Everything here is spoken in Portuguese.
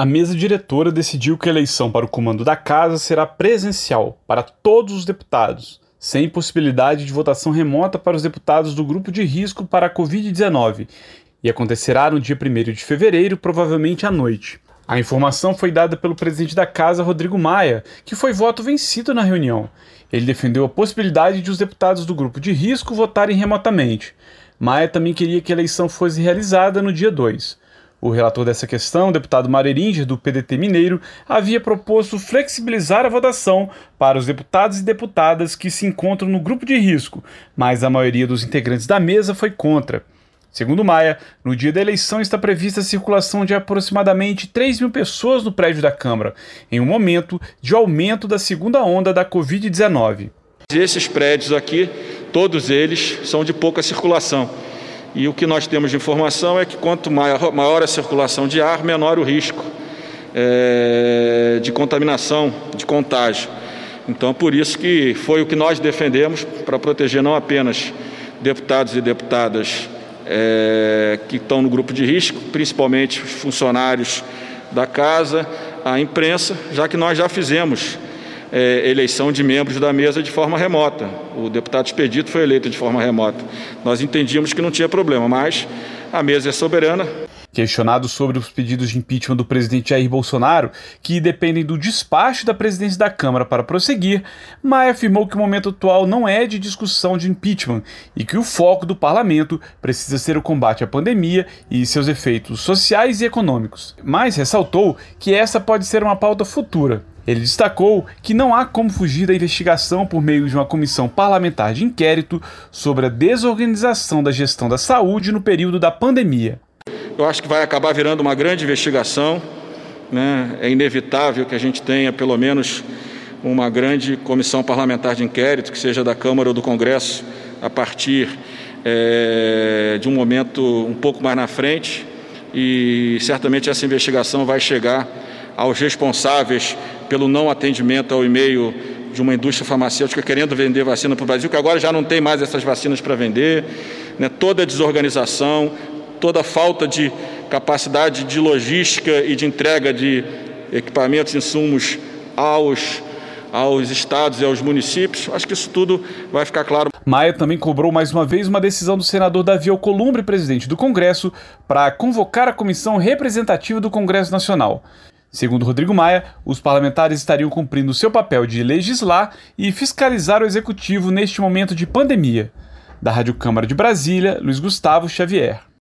A mesa diretora decidiu que a eleição para o comando da casa será presencial para todos os deputados, sem possibilidade de votação remota para os deputados do grupo de risco para a Covid-19, e acontecerá no dia 1º de fevereiro, provavelmente à noite. A informação foi dada pelo presidente da casa, Rodrigo Maia, que foi voto vencido na reunião. Ele defendeu a possibilidade de os deputados do grupo de risco votarem remotamente. Maia também queria que a eleição fosse realizada no dia 2. O relator dessa questão, o deputado Mário Eringer, do PDT mineiro, havia proposto flexibilizar a votação para os deputados e deputadas que se encontram no grupo de risco, mas a maioria dos integrantes da mesa foi contra. Segundo Maia, no dia da eleição está prevista a circulação de aproximadamente 3.000 pessoas no prédio da Câmara, em um momento de aumento da segunda onda da Covid-19. Esses prédios aqui, todos eles, são de pouca circulação. E o que nós temos de informação é que quanto maior a circulação de ar, menor o risco de contaminação, de contágio. Então, por isso que foi o que nós defendemos para proteger não apenas deputados e deputadas que estão no grupo de risco, principalmente os funcionários da casa, a imprensa, já que nós já fizemos eleição de membros da mesa de forma remota. O deputado Expedito foi eleito de forma remota. Nós entendíamos que não tinha problema, mas a mesa é soberana. Questionado sobre os pedidos de impeachment do presidente Jair Bolsonaro, que dependem do despacho da presidência da Câmara para prosseguir, Maia afirmou que o momento atual não é de discussão de impeachment e que o foco do parlamento precisa ser o combate à pandemia e seus efeitos sociais e econômicos. Mas ressaltou que essa pode ser uma pauta futura. Ele destacou que não há como fugir da investigação por meio de uma comissão parlamentar de inquérito sobre a desorganização da gestão da saúde no período da pandemia. Eu acho que vai acabar virando uma grande investigação, né? É inevitável que a gente tenha pelo menos uma grande comissão parlamentar de inquérito, que seja da Câmara ou do Congresso, a partir de um momento um pouco mais na frente, e certamente essa investigação vai chegar aos responsáveis pelo não atendimento ao e-mail de uma indústria farmacêutica querendo vender vacina para o Brasil, que agora já não tem mais essas vacinas para vender, né? Toda a desorganização, toda a falta de capacidade de logística e de entrega de equipamentos e insumos aos estados e aos municípios, acho que isso tudo vai ficar claro. Maia também cobrou mais uma vez uma decisão do senador Davi Alcolumbre, presidente do Congresso, para convocar a comissão representativa do Congresso Nacional. Segundo Rodrigo Maia, os parlamentares estariam cumprindo seu papel de legislar e fiscalizar o executivo neste momento de pandemia. Da Rádio Câmara de Brasília, Luiz Gustavo Xavier.